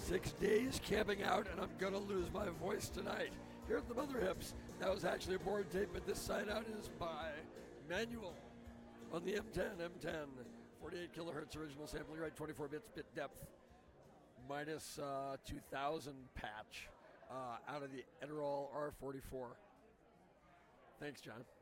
6 days camping out, and I'm gonna lose my voice tonight. Here at the Mother Hips, that was actually a board tape, but this side out is by Manual on the M10, 48 kilohertz original sampling rate, 24 bits bit depth, minus 2000 patch out of the Edirol R44. Thanks, John.